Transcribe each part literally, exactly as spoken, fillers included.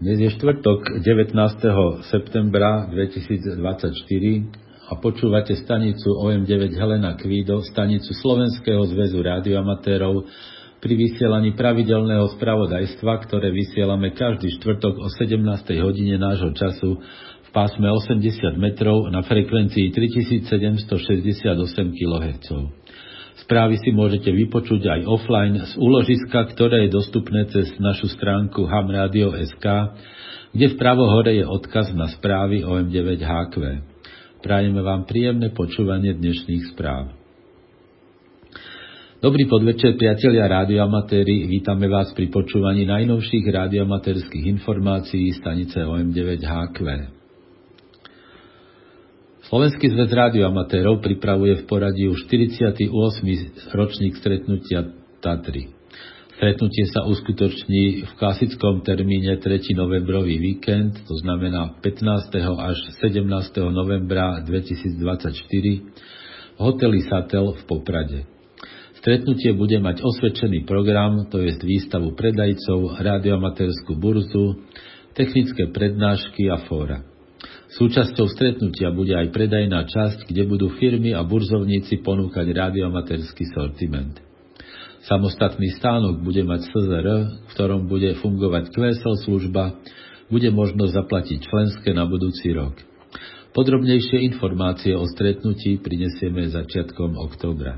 Dnes je štvrtok devätnásteho septembra dvetisícdvadsaťštyri a počúvate stanicu ó em deväť Helena Kvído, stanicu Slovenského zväzu rádioamatérov pri vysielaní pravidelného spravodajstva, ktoré vysielame každý štvrtok o sedemnástej hodine nášho času v pásme osemdesiat metrov na frekvencii tritisícsedemstošesťdesiatosem kilohertzov. Správy si môžete vypočuť aj offline z úložiska, ktoré je dostupné cez našu stránku hamradio bodka es ká, kde vpravo hore je odkaz na správy ó em deväť há kvé. Prajeme vám príjemné počúvanie dnešných správ. Dobrý podvečer, priatelia rádioamatéri, vítame vás pri počúvaní najnovších rádioamatérskych informácií stanice ó em deväť há kvé. Slovenský zväz rádioamatérov pripravuje v poradí už štyridsiaty ôsmy ročník stretnutia Tatry. Stretnutie sa uskutoční v klasickom termíne tretieho novembrový víkend, to znamená pätnásteho až sedemnásteho novembra dvetisícdvadsaťštyri v hoteli Satel v Poprade. Stretnutie bude mať osvedčený program, to je výstavu predajcov, rádioamatérskú burzu, technické prednášky a fóra. Súčasťou stretnutia bude aj predajná časť, kde budú firmy a burzovníci ponúkať rádioamatérsky sortiment. Samostatný stánok bude mať es zet er, v ktorom bude fungovať kvé es el služba, bude možnosť zaplatiť členské na budúci rok. Podrobnejšie informácie o stretnutí prinesieme začiatkom októbra.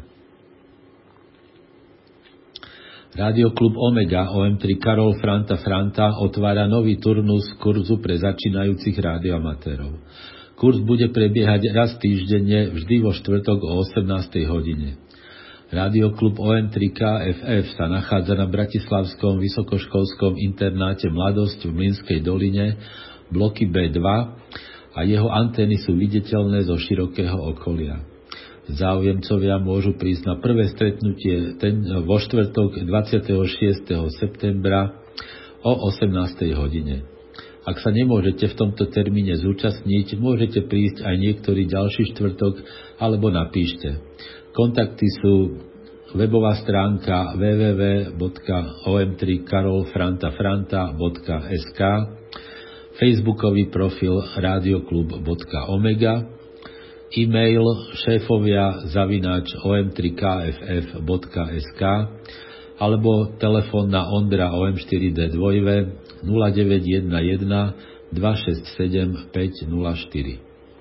Rádioklub Omega ó em tri Karol Franta Franta otvára nový turnus kurzu pre začínajúcich rádioamatérov. Kurz bude prebiehať raz týždenne, vždy vo štvrtok o osemnástej hodine. Rádioklub ó em tri ká ef ef sa nachádza na bratislavskom vysokoškolskom internáte Mladosť v Mlynskej doline, bloky bé dva, a jeho antény sú viditeľné zo širokého okolia. Záujemcovia môžu prísť na prvé stretnutie ten, vo štvrtok dvadsiateho šiesteho septembra o osemnástej hodine. Ak sa nemôžete v tomto termíne zúčastniť, môžete prísť aj niektorý ďalší štvrtok alebo napíšte. Kontakty sú webová stránka w w w bodka o em tri karol franta franta bodka es ká, facebookový profil rádioklub bodka omega, e-mail šéfovia zavináč o em tri ká ef ef bodka es ká alebo telefón na Ondra ó em štyri dé dva nula deväť jeden jeden dva šesť sedem päť nula štyri.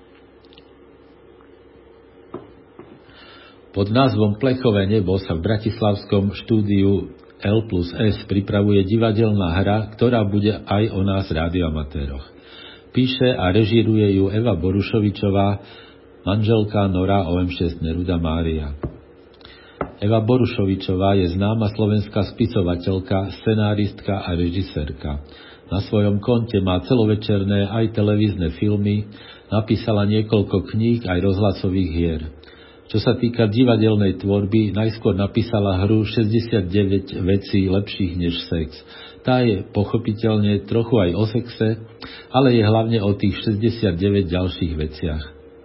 Pod názvom Plechové nebo sa v bratislavskom štúdiu el plus es pripravuje divadelná hra, ktorá bude aj o nás rádioamatéroch. Píše a režíruje ju Eva Borušovičová, manželka Nora ó em šesť Neruda Mária. Eva Borušovičová je známa slovenská spisovateľka, scenáristka a režisérka. Na svojom konte má celovečerné aj televízne filmy, napísala niekoľko kníh aj rozhlasových hier. Čo sa týka divadelnej tvorby, najskôr napísala hru šesťdesiatdeväť vecí lepších než sex. Tá je pochopiteľne trochu aj o sexe, ale je hlavne o tých šesťdesiatdeväť ďalších veciach.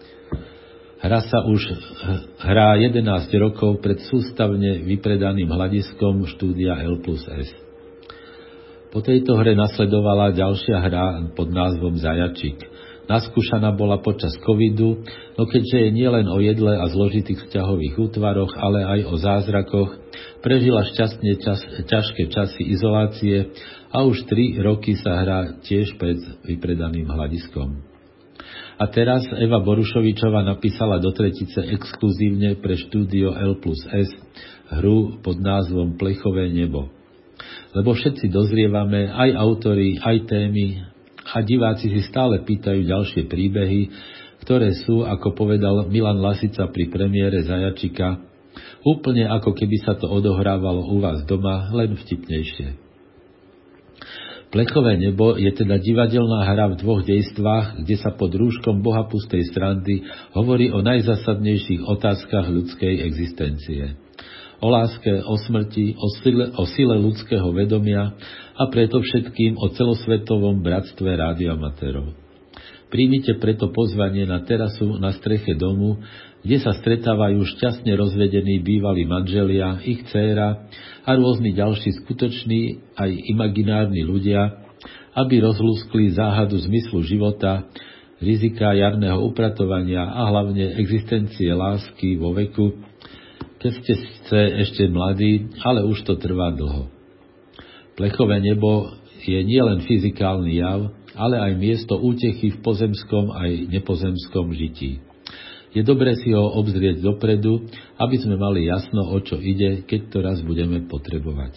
Hra sa už hrá jedenásť rokov pred sústavne vypredaným hľadiskom štúdia el plus es. Po tejto hre nasledovala ďalšia hra pod názvom Zajačik. Naskúšaná bola počas covidu, no keďže je nielen o jedle a zložitých vzťahových útvaroch, ale aj o zázrakoch, prežila šťastne čas, ťažké časy izolácie a už tri roky sa hrá tiež pred vypredaným hľadiskom. A teraz Eva Borušovičová napísala do tretice exkluzívne pre štúdio el plus es hru pod názvom Plechové nebo. Lebo všetci dozrievame, aj autori, aj témy, a diváci si stále pýtajú ďalšie príbehy, ktoré sú, ako povedal Milan Lasica pri premiére Zajačika, úplne ako keby sa to odohrávalo u vás doma, len vtipnejšie. Plechové nebo je teda divadelná hra v dvoch dejstvách, kde sa pod rúškom bohapustej srandy hovorí o najzásadnejších otázkach ľudskej existencie. O láske, o smrti, o sile, o sile ľudského vedomia a preto všetkým o celosvetovom bratstve rádioamatérov. Príjmite preto pozvanie na terasu na streche domu, kde sa stretávajú šťastne rozvedení bývalí manželia, ich dcéra a rôzni ďalší skutoční aj imaginárni ľudia, a aby rozlúskli záhadu zmyslu života, rizika jarného upratovania a hlavne existencie lásky vo veku, keď ste síce ešte mladí, ale už to trvá dlho. Plechové nebo je nielen fyzikálny jav, ale aj miesto útechy v pozemskom aj nepozemskom žití. Je dobré si ho obzrieť dopredu, aby sme mali jasno, o čo ide, keď to raz budeme potrebovať.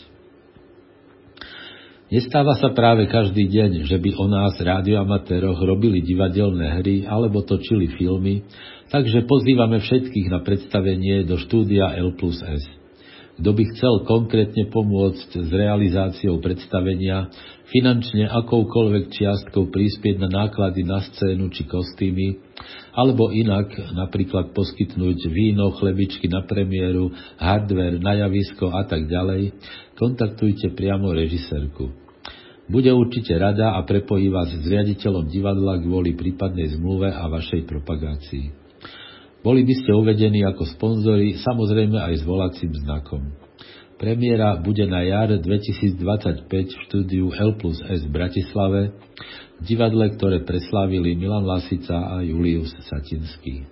Nestáva sa práve každý deň, že by o nás, rádioamatéroch, robili divadelné hry alebo točili filmy, takže pozývame všetkých na predstavenie do štúdia L plus S. Kto by chcel konkrétne pomôcť s realizáciou predstavenia, finančne akoukoľvek čiastkou prispieť na náklady na scénu či kostýmy, alebo inak napríklad poskytnúť víno, chlebičky na premiéru, hardware, na javisko a tak ďalej, kontaktujte priamo režisérku. Bude určite rada a prepojí vás s riaditeľom divadla kvôli prípadnej zmluve a vašej propagácii. Boli by ste uvedení ako sponzori, samozrejme aj s volacím znakom. Premiéra bude na jar dvetisícdvadsaťpäť v štúdiu L plus S v Bratislave, v divadle, ktoré preslávili Milan Lasica a Julius Satinský.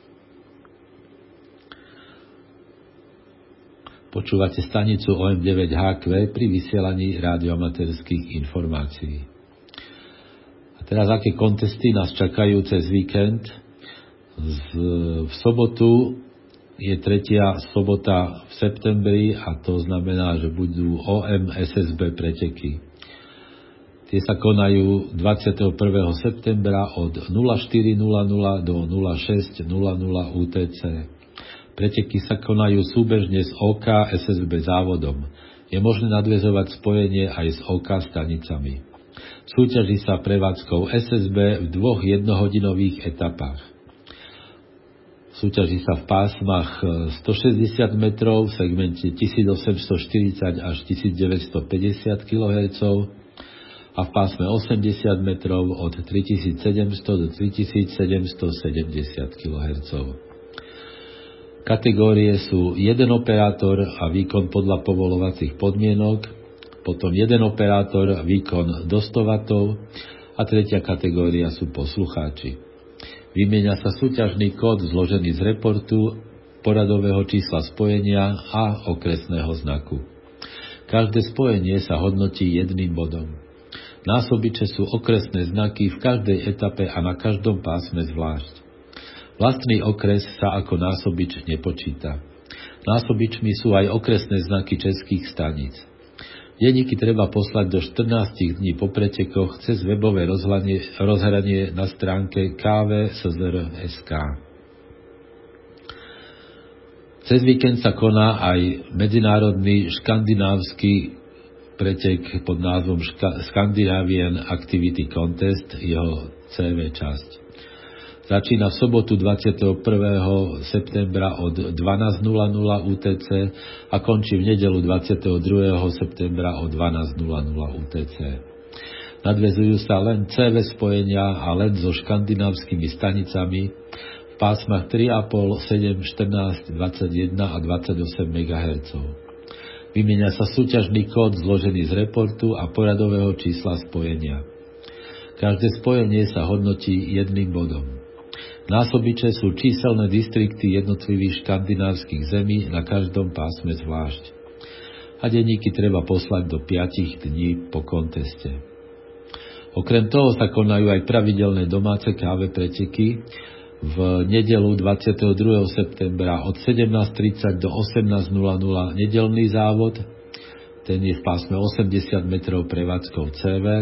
Počúvate stanicu O M deväť H Q pri vysielaní rádioamatérskych informácií. A teraz aké kontesty nás čakajú cez víkend? Z, v sobotu je tretia sobota v septembri a to znamená, že budú O M S S B preteky. Tie sa konajú dvadsiateho prvého septembra od nula štyri nula nula do nula šesť nula nula U T C. Preteky sa konajú súbežne s O K S S B závodom. Je možné nadväzovať spojenie aj s O K stanicami. Súťaží sa prevádzkou S S B v dvoch jednohodinových etapách. Súťaží sa v pásmach stošesťdesiat metrov v segmente tisícosemstoštyridsať až tisícdeväťstopäťdesiat kilohertzov a v pásme osemdesiat metrov od tritisícsedemsto do tritisícsedemstosedemdesiat kilohertzov. Kategórie sú jeden operátor a výkon podľa povolovacích podmienok, potom jeden operátor, výkon do sto wattov a tretia kategória sú poslucháči. Vymieňa sa súťažný kód zložený z reportu, poradového čísla spojenia a okresného znaku. Každé spojenie sa hodnotí jedným bodom. Násobiče sú okresné znaky v každej etape a na každom pásme zvlášť. Vlastný okres sa ako násobič nepočíta. Násobičmi sú aj okresné znaky českých staníc. Denníky treba poslať do štrnásť dní po pretekoch cez webové rozhranie na stránke ká vé es zet er bodka es ká. Cez víkend sa koná aj medzinárodný škandinávsky pretek pod názvom Scandinavian Activity Contest, jeho cé vé časť. Začína v sobotu dvadsiateho prvého septembra od dvanásť nula nula U T C a končí v nedeľu dvadsiateho druhého septembra o dvanásť nula nula U T C. Nadväzujú sa len cé vé spojenia a len so škandinávskymi stanicami v pásmach tri a pol, sedem, štrnásť, dvadsaťjeden a dvadsaťosem megahertzov. Vymieňa sa súťažný kód zložený z reportu a poradového čísla spojenia. Každé spojenie sa hodnotí jedným bodom. Násobiče sú číselné distrikty jednotlivých škandinávskych zemí na každom pásme zvlášť. A denníky treba poslať do piatich dní po konteste. Okrem toho sa konajú aj pravidelné domáce ká vé preteky. V nedeľu dvadsiateho druhého septembra od sedemnásť tridsať do osemnásť nula nula nedeľný závod. Ten je v pásme osemdesiat metrov prevádzkou cé vé.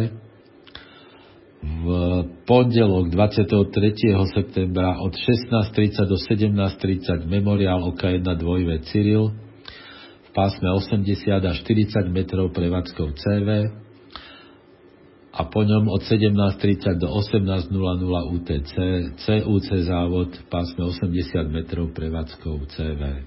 V pondelok dvadsiateho tretieho septembra od šestnásť tridsať do sedemnásť tridsať memoriál ó ká jeden dvojvé Cyril v pásme osemdesiat až štyridsať metrov prevádzkou cé vé a po ňom od sedemnásť tridsať do osemnásť nula nula ú té cé cé ú cé závod v pásme osemdesiat metrov prevádzkou cé vé.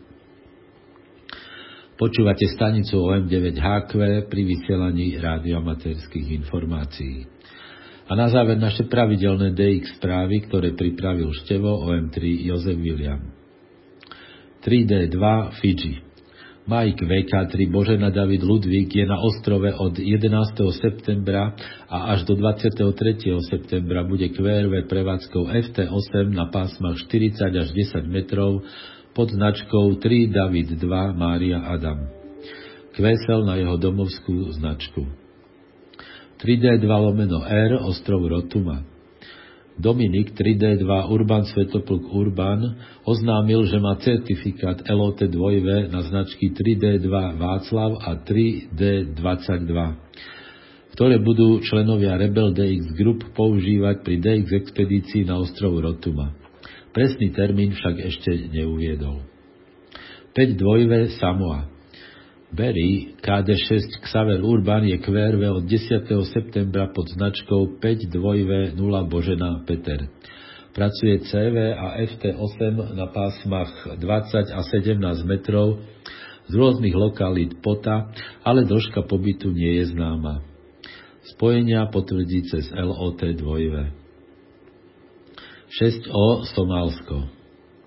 Počúvate stanicu ó em deväť há kvé pri vysielaní rádioamatérskych informácií. A na záver naše pravidelné dé iks správy, ktoré pripravil števo ó em tri Jozef William. tri dé dva Fidži. Mike vé ká tri Božena David Ludvík je na ostrove od jedenásteho septembra a až do dvadsiateho tretieho septembra bude kvé er vé prevádzkou ef té osem na pásmach štyridsať až desať metrov pod značkou tri David dva Mária Adam. Kvésel na jeho domovskú značku. tri dé dva lomeno R ostrov Rotuma. Dominik tri dé dva Urban Svetopluk Urban oznámil, že má certifikát el ó té dva vé na značky tri dé dva Václav a tri dé dvadsaťdva, ktoré budú členovia Rebel dé iks Group používať pri dé iks expedícii na ostrov Rotuma. Presný termín však ešte neuviedol. päť dva vé Samoa. Berry ká dé šesť Xaver Urban je kvé er vé od desiateho septembra pod značkou päť dva vé nula Božena Peter. Pracuje cé vé a ef té osem na pásmach dvadsať a sedemnásť metrov z rôznych lokalít Pota, ale dĺžka pobytu nie je známa. Spojenia potvrdí cez el ó té dva vé. šesť ó Somálsko.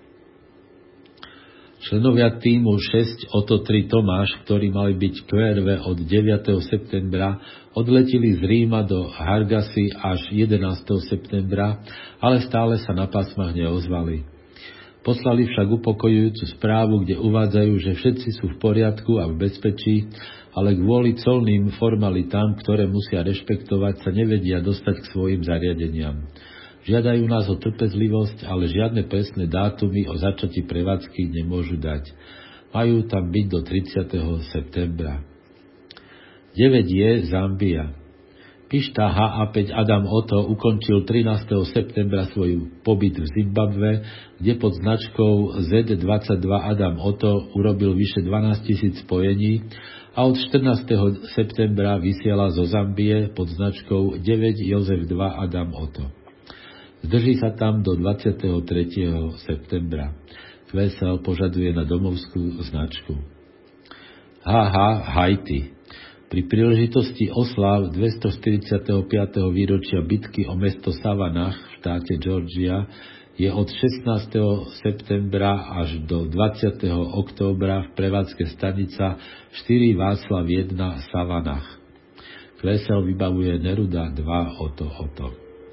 Členovia tímu šesť Oto tri Tomáš, ktorí mali byť kvé er vé od deviateho septembra, odleteli z Ríma do Hargasy až jedenásteho septembra, ale stále sa na pásmach neozvali. Poslali však upokojujúcu správu, kde uvádzajú, že všetci sú v poriadku a v bezpečí, ale kvôli colným formalitám, ktoré musia rešpektovať, sa nevedia dostať k svojim zariadeniam. Žiadajú nás o trpezlivosť, ale žiadne presné dátumy o začatí prevádzky nemôžu dať. Majú tam byť do tridsiateho septembra. deväť je Zambia. Pišta há á päť Adam Oto ukončil trinásteho septembra svoj pobyt v Zimbabwe, kde pod značkou zet dvadsaťdva Adam Oto urobil vyše dvanásťtisíc spojení a od štrnásteho septembra vysiela zo Zambie pod značkou deväť Jozef dva Adam Oto. Zdrží sa tam do dvadsiateho tretieho septembra. Kvésel požaduje na domovskú značku. há há Haiti. Pri príležitosti osláv dvestoštyridsiateho piateho výročia bitky o mesto Savannah v štáte Georgia je od šestnásteho septembra až do dvadsiateho októbra v prevádzke stanica štyri Václav jeden Savannah. Kvésel vybavuje Neruda dva Oto Oto.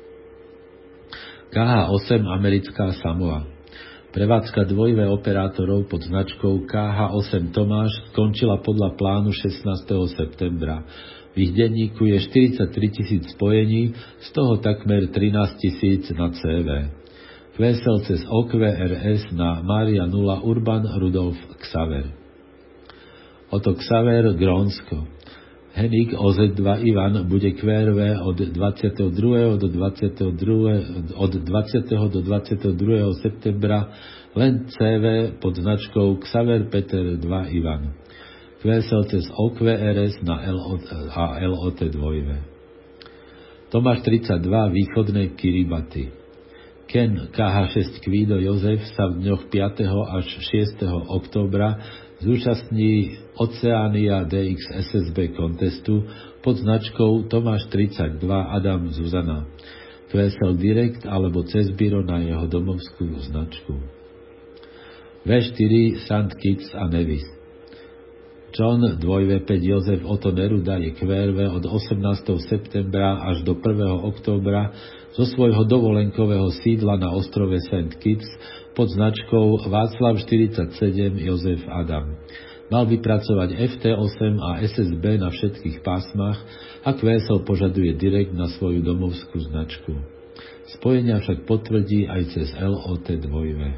ká há osem Americká Samoa. Prevádzka dvojvé operátorov pod značkou ká há osem Tomáš skončila podľa plánu šestnásteho septembra. V ich denníku je štyridsaťtri tisíc spojení, z toho takmer trinásť tisíc na cé vé. Kvésel cez ó kvé er es na Mária nula Urban Rudolf Xaver. Oto Xaver Grónsko. Henik ó zet dva Ivan bude kvé er vé od dvadsiateho druhého do dvadsiateho druhého od dvadsiateho do dvadsiateho druhého septembra len cé vé pod značkou Xaver Peter dva Ivan. Kvésel cez ó kvé er es na el ó té dva vé. Tomáš tridsaťdva Východné Kiribati. Ken ká há šesť Kvído Jozef sa v dňoch piateho až šiesteho októbra zúčastní Oceania dé iks es es bé kontestu pod značkou Tomáš tridsaťdva Adam Zuzana. Kvésel direkt alebo cez biro na jeho domovskú značku. vé štyri Saint Kitts a Nevis. John dva vé päť Jozef Oto Neruda je kvé er vé od osemnásteho septembra až do prvého októbra zo svojho dovolenkového sídla na ostrove Saint Kitts pod značkou Václav štyridsaťsedem Jozef Adam. Mal vypracovať ef té osem a es es bé na všetkých pásmach a kvésel požaduje direkt na svoju domovskú značku. Spojenia však potvrdí aj cez el ó té dva vé.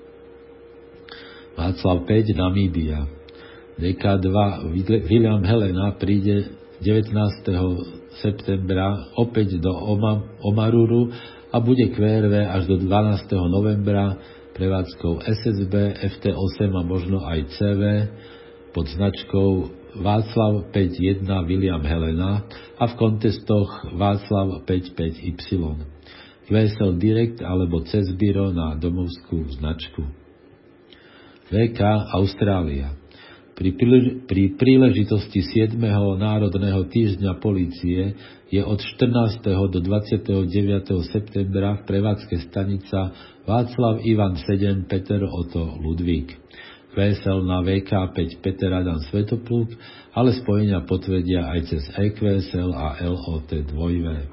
Václav päť Namíbia. dé ká dva William Helena príde devätnásteho septembra opäť do Oma, Omaruru a bude kvé er vé až do dvanásteho novembra prevádzkou es es bé, ef té osem a možno aj cé vé pod značkou Václav päť jeden William Helena a v kontestoch Václav päť päť ypsilon. Kvésel direkt alebo cez biro na domovskú značku. vé ká Austrália. Pri, pri príležitosti siedmeho národného týždňa polície je od štrnásteho do dvadsiateho deviateho septembra v prevádzke stanica Václav Ivan sedem Peter Oto Ludvík. kvé es el na vé ká päť Peter Adam Svetopluk, ale spojenia potvrdia aj cez é kvé es el a el ó té dva vé.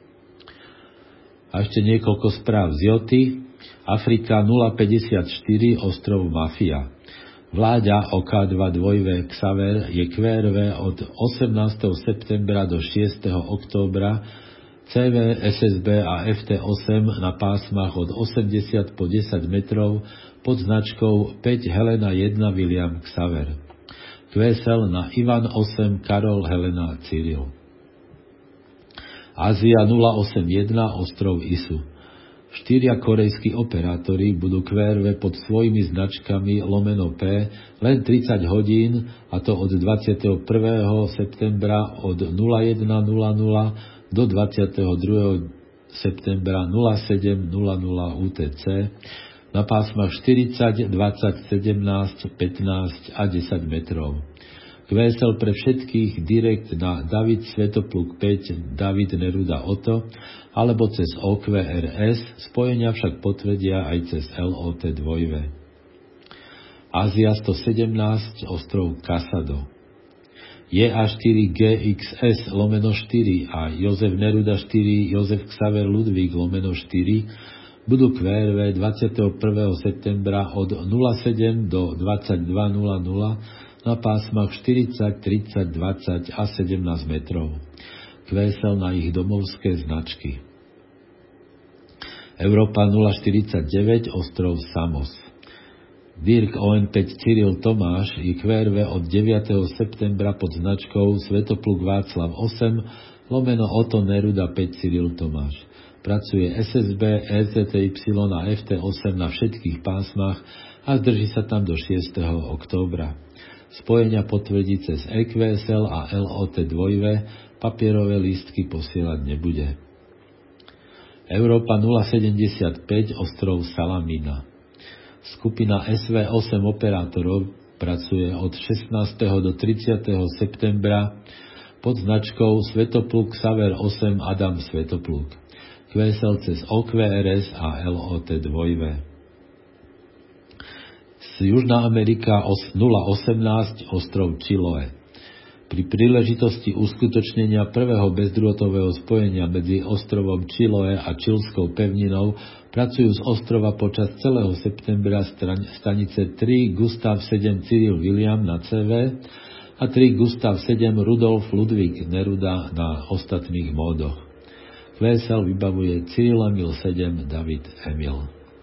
A ešte niekoľko správ z Joty. Afrika nula päťdesiatštyri ostrov Mafia. Vláďa ó ká dva vé Xaver je kvé er vé od osemnásteho septembra do šiesteho októbra, cé vé, es es bé a ef té osem na pásmach od osemdesiat po desať metrov pod značkou päť Helena jeden William Xaver. kvé es el na Ivan osem Karol Helena Cyril. Ázia nula osemdesiatjeden ostrov Isu. Štyria korejskí operátori budú kvé er vé pod svojimi značkami lomeno P len tridsať hodín, a to od dvadsiateho prvého septembra od nula jeden nula nula do dvadsiateho druhého septembra nula sedem nula nula ú té cé na pásmach štyridsať, dvadsať, sedemnásť, pätnásť a desať metrov. kvé es el pre všetkých direkt na David Svetopluk päť David Neruda Otto alebo cez ó kvé er es, spojenia však potvrdia aj cez el ó té dva vé. Ázia stosedemnásť ostrov Casado. jé á štyri gé iks es lomeno štyri a Jozef Neruda štyri Jozef Xaver Ludvík lomeno štyri budú kvé er vé dvadsiateho prvého septembra od nula sedem do dvadsaťdva nula nula na pásmach štyridsať, tridsať, dvadsať a sedemnásť metrov. kvé es el na ich domovské značky. Európa nula štyridsaťdeväť ostrov Samos. Dirk ó en päť Cyril Tomáš je kvé er vé od deviateho septembra pod značkou Svetopluk Václav osem lomeno Otto Neruda päť Cyril Tomáš. Pracuje es es bé, é zet té ypsilon a ef té osem na všetkých pásmach a zdrží sa tam do šiesteho októbra. Spojenia potvrdí cez é kvé es el a el ó té dva vé, papierové lístky posielať nebude. Európa nula sedemdesiatpäť ostrov Salamina. Skupina es vé osem operátorov pracuje od šestnásteho do tridsiateho septembra pod značkou Svetopluk Xaver osem Adam Svetopluk. kvé es el cez ó kvé er es a el ó té dva vé. Južná Amerika nula osemnásť ostrov Chiloé. Pri príležitosti uskutočnenia prvého bezdrôtového spojenia medzi ostrovom Chiloé a čilskou pevninou pracujú z ostrova počas celého septembra stanice tri Gustav sedem Cyril William na cé vé a tri Gustav sedem Rudolf Ludvík Neruda na ostatných módoch. kvé es el vybavuje Cyril Emil sedem David Emil.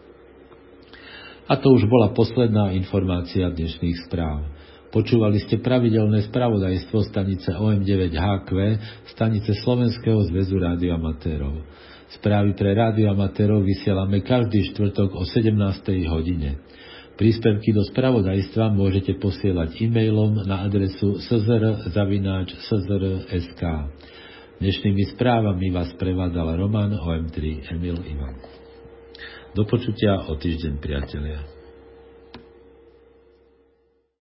A to už bola posledná informácia dnešných správ. Počúvali ste pravidelné spravodajstvo stanice ó em deväť há kvé, stanice Slovenského zväzu rádioamatérov. Správy pre rádioamatérov vysielame každý štvrtok o sedemnástej hodine. Príspevky do spravodajstva môžete posielať e-mailom na adresu es zet er zavináč es zet er bodka es ká. Dnešnými správami vás prevádzal Roman ó em tri Emil Ivan. Do počutia o týždeň, priatelia.